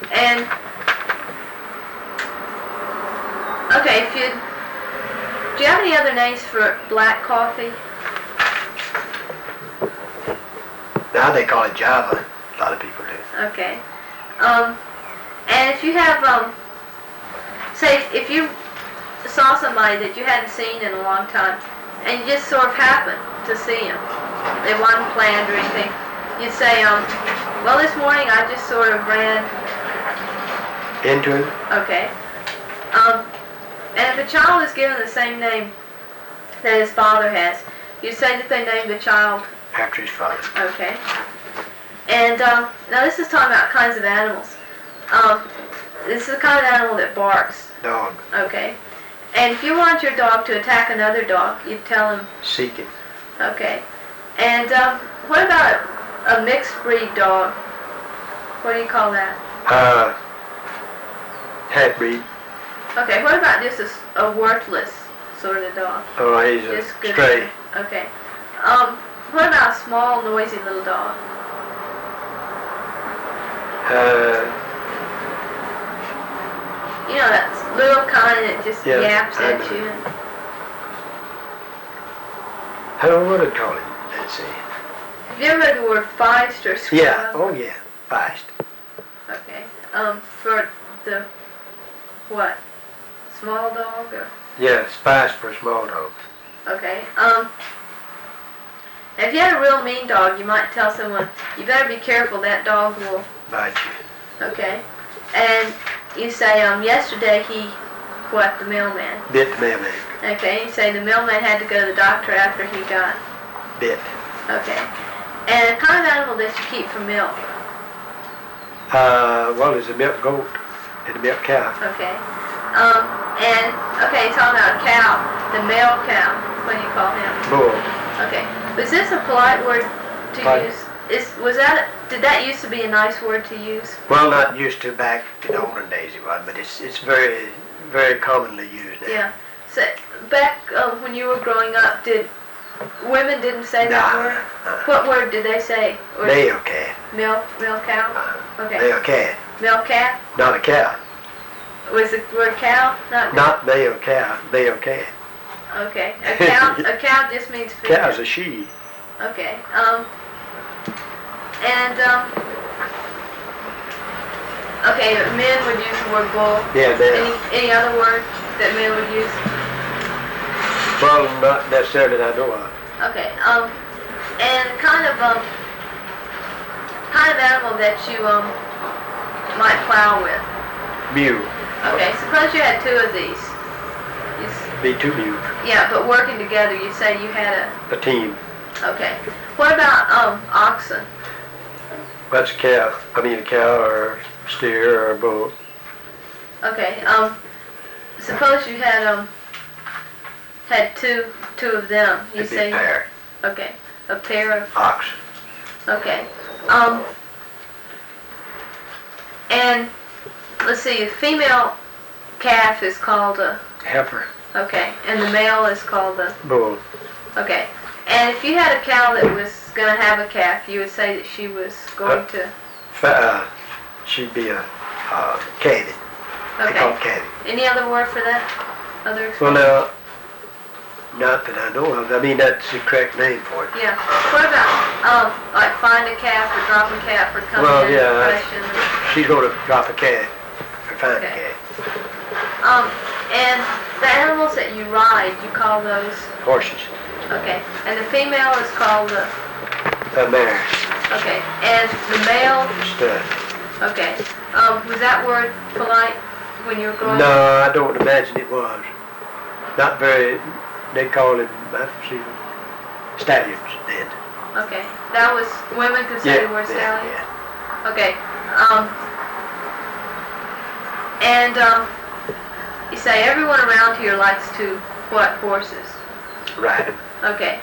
And okay, do you have any other names for black coffee? Now they call it Java. A lot of people do. Okay. And if you have, say, if you saw somebody that you hadn't seen in a long time, and you just sort of happened to see them, they wasn't planned or anything, you'd say, well, this morning I just sort of ran into him. Okay. And if a child is given the same name that his father has, you say that they named the child after his father. Okay. And now this is talking about kinds of animals. This is the kind of animal that barks. Dog. Okay. And if you want your dog to attack another dog, you tell him. Seek him. Okay. And what about a mixed breed dog? What do you call that? Half breed. Okay. What about just a worthless sort of dog? Oh, he's just a stray. Okay. What about a small, noisy little dog? You know, that little kind that just yaps at you. I don't know what to call him. Let's see. Have you ever heard the word feist or scrub? Yeah. Oh, yeah. Feist. Okay. For the what? Small dog or? Yes, feist for a small dog. Okay. If you had a real mean dog, you might tell someone, you better be careful, that dog will bite you. Okay. And you say, yesterday he, what, the mailman? Bit the mailman. Okay, you say the mailman had to go to the doctor after he got bit. Okay. And a kind of animal that you keep for milk? Well, there's a milk goat and a milk cow. Okay. Okay, talking about a cow, the male cow, what do you call him? Bull. Okay. Was this a polite word to use? Did that used to be a nice word to use? Well, not used to back in the olden days it was, but it's very, very commonly used now. Yeah. So back when you were growing up, women didn't say that word? What word did they say? Male cat. Male cow? Okay. Male cat. Male cat? Not a cow. Was the word cow? Not male cow, male cat. Okay. A cow just means female. Cow's a she. Okay. Okay, men would use the word bull. Yeah, men. Any other word that men would use? Well, not necessarily that I know of. Okay. And kind of animal that you might plow with. Mule. Okay. Suppose you had two of these. Be two mules. Yeah, but working together, you say you had a team. Okay. What about oxen? That's a cow. I mean a cow or a steer or a bull. Okay. Suppose you had two of them. You say a pair. Okay. A pair of oxen. Okay. And let's see, a female calf is called a heifer. Okay. And the male is called a bull. Okay. And if you had a cow that was going to have a calf, you would say that she was going to... She'd be a calving. Okay. They call it calving. Any other word for that? Other expression? Well, not that I know of. I mean, that's the correct name for it. Yeah. What about, like find a calf or drop a calf or come in and question? She's going to drop a calf or find a calf. And the animals that you ride, you call those? Horses. Okay. And the female is called a mare. Okay. And the male? Stud. Okay. Was that word polite when you were growing up? No, I don't imagine it was. Not very. They called it stallions then. Okay. That was women could say the word stallion? Yeah. Okay. And you say everyone around here likes to what horses? Ride them. Okay.